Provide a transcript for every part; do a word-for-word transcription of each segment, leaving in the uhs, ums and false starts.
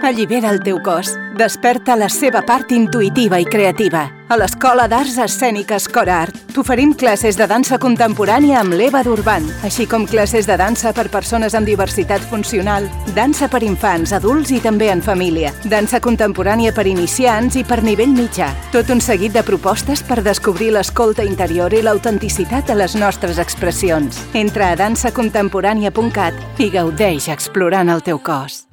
Allibera el teu cos. Desperta la seva part intuïtiva i creativa. A l'Escola d'Arts Escèniques Corart t'oferim classes de dansa contemporània amb l'Eva Durban, així com classes de dansa per persones amb diversitat funcional, dansa per infants, adults i també en família, dansa contemporània per iniciants i per nivell mitjà. Tot un seguit de propostes per descobrir l'escolta interior i l'autenticitat de les nostres expressions. Entra a dansa contemporània punt cat i gaudeix explorant el teu cos.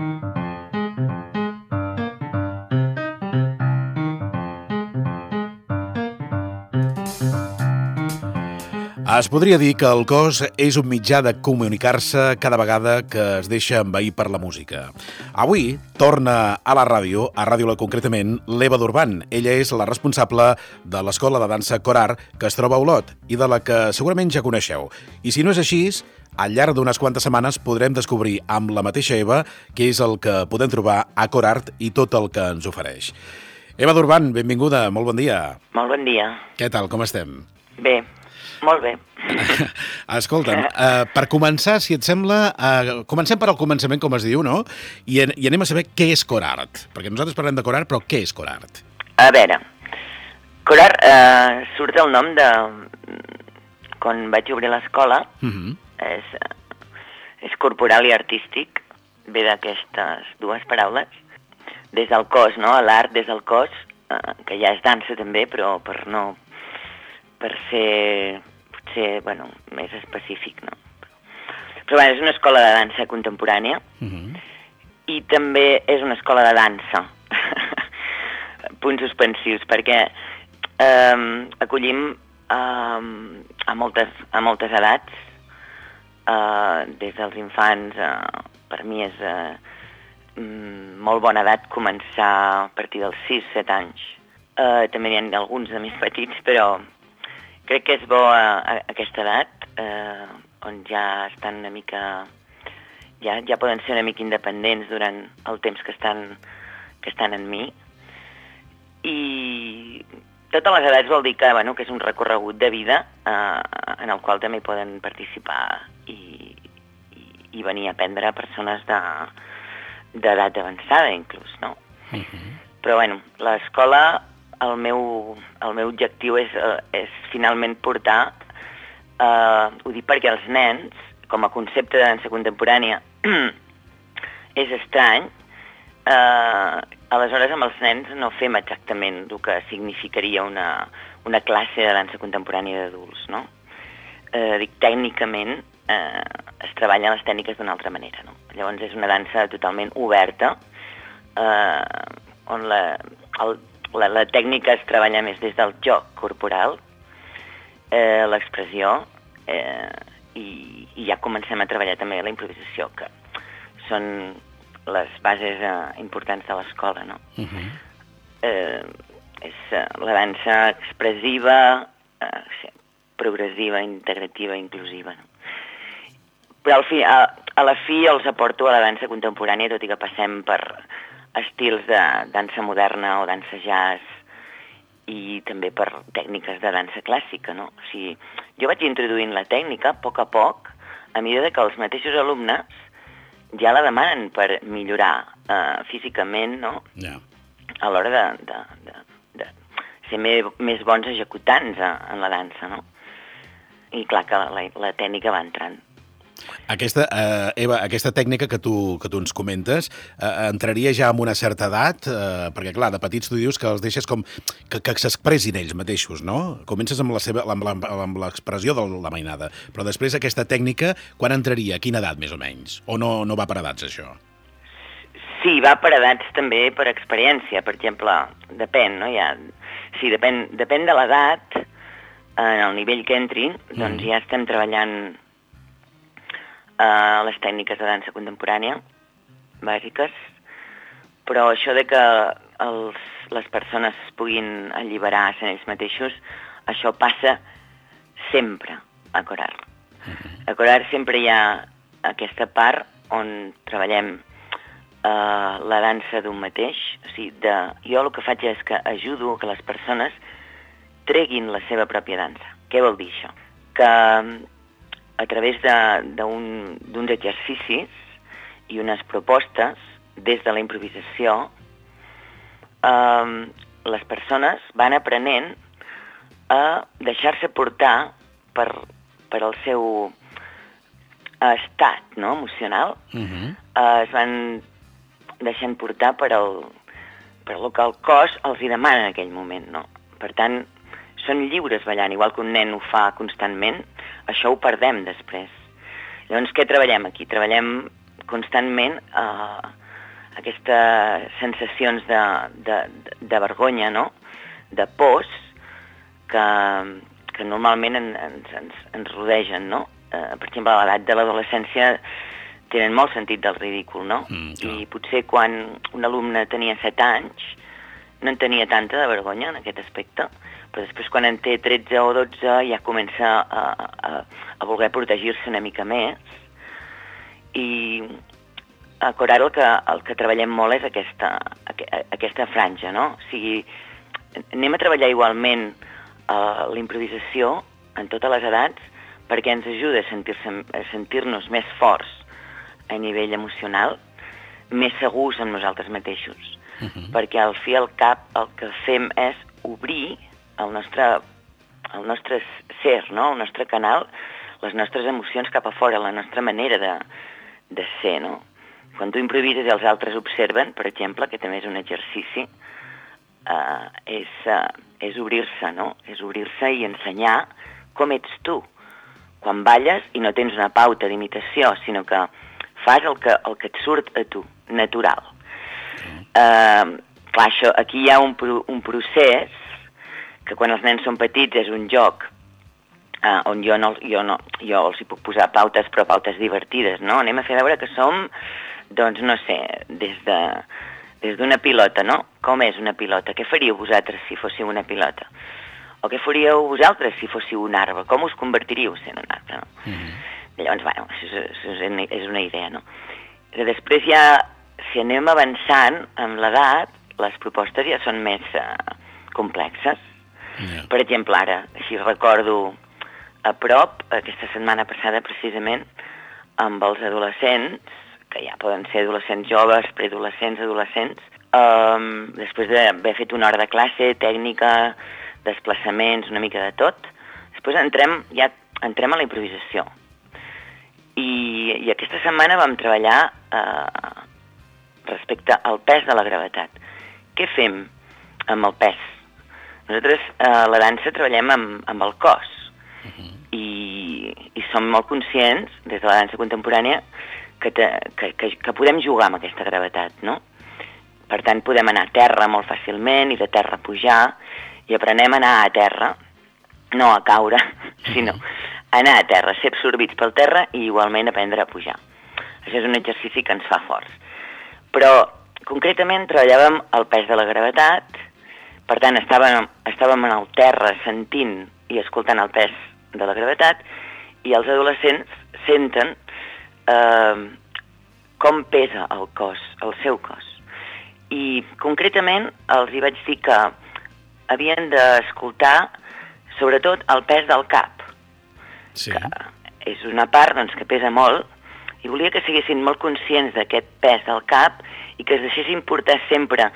Es podria dir que el cos és un mitjà de comunicar-se cada vegada que es deixa envair per la música. Avui torna a la ràdio, a Ràdio La concretament, l'Eva Durban. Ella és la responsable de l'Escola de Dansa Corart, que es troba a Olot i de la que segurament ja coneixeu. I si no és així, al llarg d'unes quantes setmanes podrem descobrir amb la mateixa Eva què és el que podem trobar a Corart i tot el que ens ofereix. Eva Durban, benvinguda, molt bon dia. Molt bon dia. Què tal, com estem? Bé. Molt bé. Escolta'm, uh, per començar, si et sembla, uh, comencem per al començament, com es diu, no? I, en, i anem a saber què és Corart. Perquè nosaltres parlem de Corart, però què és Corart? A veure, Corart uh, surt el nom de... Quan vaig obrir l'escola, uh-huh. és, és corporal i artístic, ve d'aquestes dues paraules. Des del cos, no? L'art des del cos, uh, que ja és dansa també, però per no... per ser, potser, bueno, més específic, no? Però bueno, és una escola de dansa contemporània uh-huh. i també és una escola de dansa. Punts suspensius, perquè eh, acollim eh, a, moltes, a moltes edats, eh, des dels infants, eh, per mi és eh, molt bona edat començar a partir dels sis set anys. Eh, també n'hi ha alguns de més petits, però crec que és bo a, a aquesta edat, eh, on ja estan una mica... Ja, ja poden ser una mica independents durant el temps que estan, que estan en mi. I totes les edats vol dir que, bueno, que és un recorregut de vida eh, en el qual també poden participar i, i, i venir a aprendre persones de, d'edat avançada, inclús, no? Uh-huh. Però, bueno, l'escola... El meu, el meu objectiu és, és finalment portar, eh, ho dic perquè els nens, com a concepte de dansa contemporània, és estrany, eh, aleshores amb els nens no fem exactament el que significaria una, una classe de dansa contemporània d'adults, no? Eh, dic, tècnicament eh, es treballen les tècniques d'una altra manera, no? Llavors és una dansa totalment oberta, eh, on la... El, La, la tècnica es treballa més des del joc corporal, eh, l'expressió, eh, i, i ja comencem a treballar també la improvisació, que són les bases eh, importants de l'escola, no? Uh-huh. eh, és eh, la dansa expressiva, eh, sí, progressiva, integrativa, inclusiva, no? Però al fi, a, a la fi els aporto a la dansa contemporània, tot i que passem per estils de dansa moderna o dansa jazz i també per tècniques de dansa clàssica, no? O sigui, jo vaig introduint la tècnica a poc a poc, a mesura que els mateixos alumnes ja la demanen per millorar eh, físicament, no? Yeah. A l'hora de, de, de, de ser més, més bons executants a, en la dansa, no? I clar que la, la tècnica va entrant. Aquesta, eh, Eva, aquesta tècnica que tu, que tu ens comentes eh, entraria ja amb una certa edat, eh, perquè clar, de petits tu dius que els deixes com que, que s'expressin ells mateixos, no? Comences amb la seva, amb, la, amb l'expressió de la mainada, però després aquesta tècnica, quan entraria? A quina edat, més o menys? O no, no va per edats, això? Sí, va per edats també, per experiència. Per exemple, depèn, no? Ja, sí, depèn, depèn de l'edat, en el nivell que entrin, doncs mm. ja estem treballant Uh, les tècniques de dansa contemporània bàsiques, però això de que els, les persones es puguin alliberar en ells mateixos, això passa sempre a Corart. A Corart sempre hi ha aquesta part on treballem uh, la dansa d'un mateix. O sigui, de, jo el que faig és que ajudo que les persones treguin la seva pròpia dansa. Què vol dir això? Que a través d'uns exercicis i unes propostes des de la improvisació, eh, les persones van aprenent a deixar-se portar per, per el seu estat, no?, emocional. Uh-huh. eh, es van deixant portar per el, per el que el cos els hi demana en aquell moment, no? Per tant, són lliures ballant, igual que un nen ho fa constantment, això ho perdem després. Llavors, què treballem aquí? Treballem constantment eh, aquestes sensacions de, de, de vergonya, no?, de pors, que, que normalment ens, ens, ens rodegen, no? Eh, per exemple, a l'edat de l'adolescència tenen molt sentit del ridícul, no? Mm, I potser quan un alumne tenia set anys no en tenia tanta de vergonya en aquest aspecte, però després quan en té tretze o dotze ja comença a, a, a voler protegir-se una mica més. I a Corar el que, el que treballem molt és aquesta, aquesta franja, no? O sigui, anem a treballar igualment uh, la improvisació en totes les edats perquè ens ajuda a sentir-se, a sentir-nos més forts a nivell emocional, més segurs amb nosaltres mateixos. Uh-huh. Perquè al fi i al cap el que fem és obrir el nostre, el nostre ser, no?, el nostre canal, les nostres emocions cap a fora, la nostra manera de, de ser, no? Quan tu improvises i els altres observen, per exemple, que també és un exercici, uh, és, uh, és obrir-se, no? És obrir-se i ensenyar com ets tu. Quan balles i no tens una pauta d'imitació, sinó que fas el que, el que et surt a tu, natural. Uh, clar, això, aquí hi ha un, pro, un procés que quan els nens són petits és un joc uh, on jo, no, jo, no, jo els hi puc posar pautes, però pautes divertides, no? Anem a fer veure que som, doncs, no sé, des de des d'una pilota, no? Com és una pilota? Què faríeu vosaltres si fóssiu una pilota? O què faríeu vosaltres si fóssiu un arbre? Com us convertiríeu sent un arbre, no? Mm-hmm. Llavors, bueno, això és, això és una idea, no? I després ja, si anem avançant amb l'edat, les propostes ja són més uh, complexes. Yeah. Per exemple, ara, així recordo a prop, aquesta setmana passada precisament, amb els adolescents, que ja poden ser adolescents joves, preadolescents, adolescents, um, després d'haver fet una hora de classe, tècnica, desplaçaments, una mica de tot, després entrem, ja entrem a la improvisació. I, i aquesta setmana vam treballar eh, respecte al pes de la gravetat. Què fem amb el pes? Nosaltres a eh, la dansa treballem amb, amb el cos. Uh-huh. I, i som molt conscients, des de la dansa contemporània, que, te, que, que, que podem jugar amb aquesta gravetat, no? Per tant, podem anar a terra molt fàcilment i de terra pujar, i aprenem a anar a terra, no a caure, sinó anar a terra, ser absorbits pel terra i igualment aprendre a pujar. Això és un exercici que ens fa forts. Però, concretament, treballàvem el pes de la gravetat, per tant, estàvem, estàvem en el terra sentint i escoltant el pes de la gravetat, i els adolescents senten eh, com pesa el cos, el seu cos. I, concretament, els hi vaig dir que havien d'escoltar, sobretot, el pes del cap. Sí. Que és una part, doncs, que pesa molt, i volia que siguessin molt conscients d'aquest pes del cap i que es deixessin portar sempre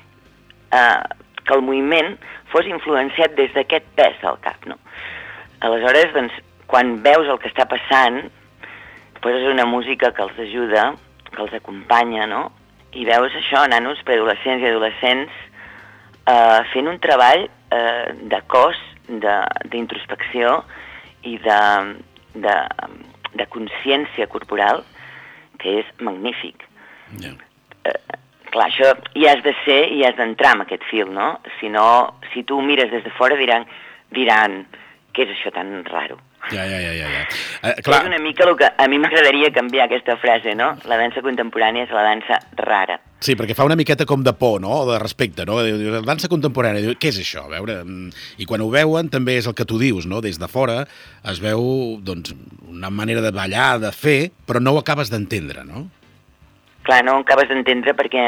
eh, que el moviment fos influenciat des d'aquest pes del cap, no? Aleshores, doncs, quan veus el que està passant, poses una música que els ajuda, que els acompanya, no? I veus això, nanos, preadolescents i adolescents, eh, fent un treball eh, de cos, d'introspecció i de, de, de consciència corporal, que és magnífic. Yeah. Eh, clar, això hi has de ser i has d'entrar en aquest fil, no? Si no, si tu mires des de fora diran, diran què és això tan raro? Ja, ja, ja, ja. ja. Eh, clar. És una mica el que a mi m'agradaria canviar aquesta frase, no? La dansa contemporània és la dansa rara. Sí, perquè fa una miqueta com de por, no?, o de respecte, no? La dansa contemporània, diu, què és això? A veure, i quan ho veuen també és el que tu dius, no? Des de fora es veu, doncs, una manera de ballar, de fer, però no ho acabes d'entendre, no? Clar, no ho acabes d'entendre perquè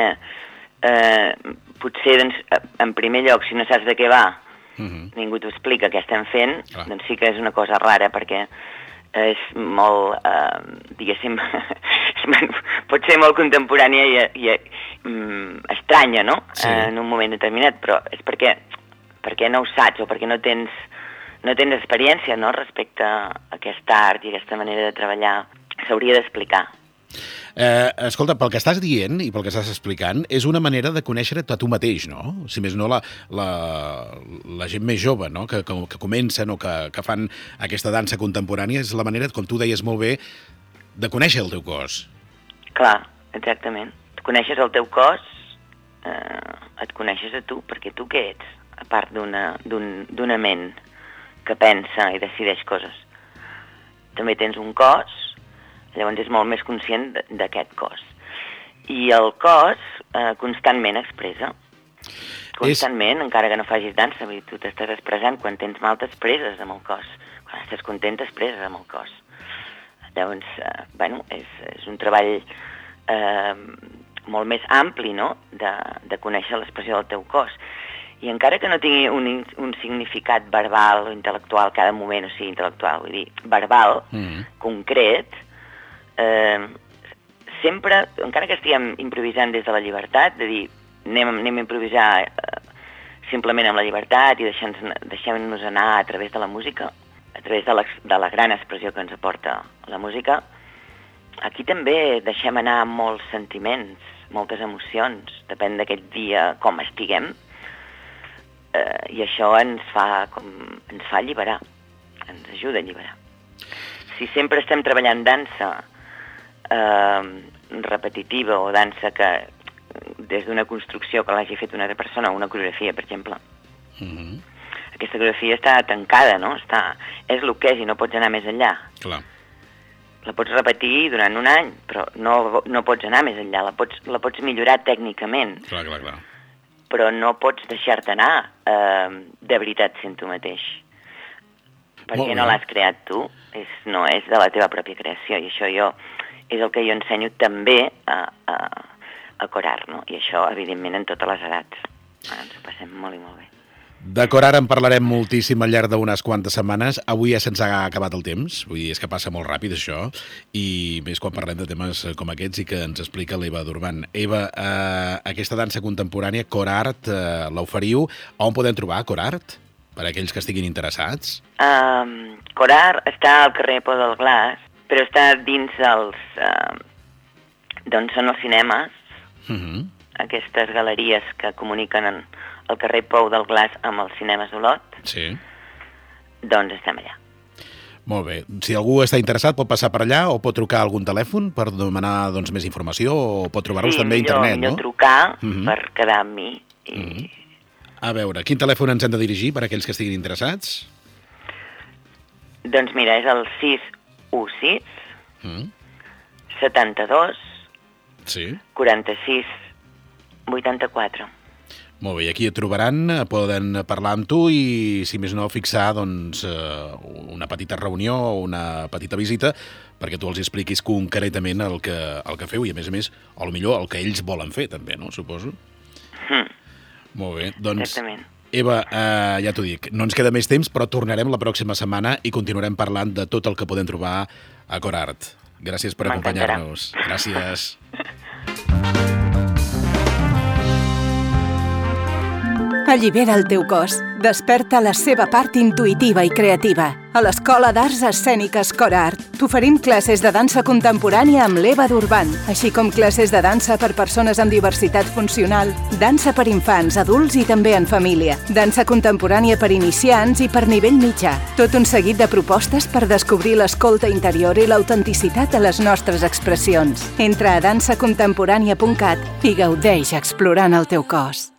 eh, potser, doncs, en primer lloc, si no saps de què va, uh-huh. ningú t'ho explica què estem fent, clar. Doncs sí que és una cosa rara, perquè és molt, eh, diguéssim, pot ser molt contemporània i, i, mm, estranya, no? Sí. Eh, en un moment determinat, però és perquè, perquè no ho saps o perquè no tens, no tens experiència, no?, respecte a aquesta art i aquesta manera de treballar. S'hauria d'explicar. Eh, escolta, pel que estàs dient i pel que estàs explicant, és una manera de conèixer-te a tu mateix, no? Si més no, la, la, la gent més jove, no?, que, que, que comencen o que, que fan aquesta dansa contemporània, és la manera, com tu deies molt bé, de conèixer el teu cos. Clar, exactament. Et coneixes el teu cos, eh, et coneixes a tu, perquè tu què ets? A part d'una d'un, d'una ment que pensa i decideix coses. També tens un cos, llavors és molt més conscient d'aquest cos. I el cos eh, constantment expressa. Constantment, és... encara que no facis dansa, tu t'estàs expressant. Quan tens mal t'expresses amb el cos. Quan estàs content t'expresses amb el cos. Llavors, eh, bueno, és, és un treball eh, molt més ampli, no?, de, de conèixer l'expressió del teu cos. I encara que no tingui un, un significat verbal o intel·lectual cada moment, o sigui, intel·lectual, vull dir, verbal, mm. concret, Eh, sempre, encara que estiguem improvisant des de la llibertat, de dir, anem, anem a improvisar eh, simplement amb la llibertat i deixem-nos deixem anar a través de la música, a través de la, de la gran expressió que ens aporta la música, aquí també deixem anar molts sentiments, moltes emocions, depèn d'aquest dia com estiguem, eh, i això ens fa, com, ens fa alliberar, ens ajuda a alliberar. Si sempre estem treballant dansa Eh, repetitiva o dansa que des d'una construcció que l'hagi fet una altra persona, una coreografia, per exemple, mm-hmm. aquesta coreografia està tancada, no? Està, és el que és i no pots anar més enllà. Clar. La pots repetir durant un any, però no, no pots anar més enllà, la pots, la pots millorar tècnicament. Clar, clar, clar. Però no pots deixar-te anar eh, de veritat sent tu mateix. Perquè no l'has creat tu, és, no és de la teva pròpia creació, i això jo és el que jo ensenyo també a, a, a corar, no? I això, evidentment, en totes les edats. Ens ho passem molt i molt bé. De corar en parlarem moltíssim al llarg d'unes quantes setmanes. Avui ja se'ns ha acabat el temps, vull dir, és que passa molt ràpid això, i més quan parlem de temes com aquests i que ens explica l'Eva Durban. Eva, eh, aquesta dansa contemporània, Corart, eh, l'oferiu. On podem trobar Corart? Per a aquells que estiguin interessats. Um, Corart està al carrer Pou del Glaç, però està dins els... Uh, d'on són els cinemes, uh-huh. aquestes galeries que comuniquen en el carrer Pou del Glaç amb els cinemes d'Olot. Sí. Doncs estem allà. Molt bé. Si algú està interessat pot passar per allà o pot trucar a algun telèfon per demanar doncs, més informació o pot trobar-vos sí, també a internet, millor, no? Sí, millor trucar uh-huh. per quedar amb mi. I... Uh-huh. A veure, quin telèfon ens hem de dirigir per a aquells que estiguin interessats? Doncs mira, és el sis u sis mm. setanta-dos sí. quaranta-sis vuitanta-quatre. Molt bé, i aquí et trobaran, poden parlar amb tu i, si més no, fixar doncs, una petita reunió o una petita visita perquè tu els expliquis concretament el que, el que feu i, a més a més, o millor el que ells volen fer, també, no? Suposo. Mm. Molt bé, doncs... Exactament. Eva, eh, ja t'ho dic, no ens queda més temps, però tornarem la pròxima setmana i continuarem parlant de tot el que podem trobar a Corart. Gràcies per acompanyar-nos. Gràcies. Allibera el teu cos. Desperta la seva part intuïtiva i creativa. A l'Escola d'Arts Escèniques Corart t'oferim classes de dansa contemporània amb l'Eva Durban, així com classes de dansa per persones amb diversitat funcional, dansa per infants, adults i també en família, dansa contemporània per iniciants i per nivell mitjà. Tot un seguit de propostes per descobrir l'escolta interior i l'autenticitat de les nostres expressions. Entra a dansa contemporània punt cat i gaudeix explorant el teu cos.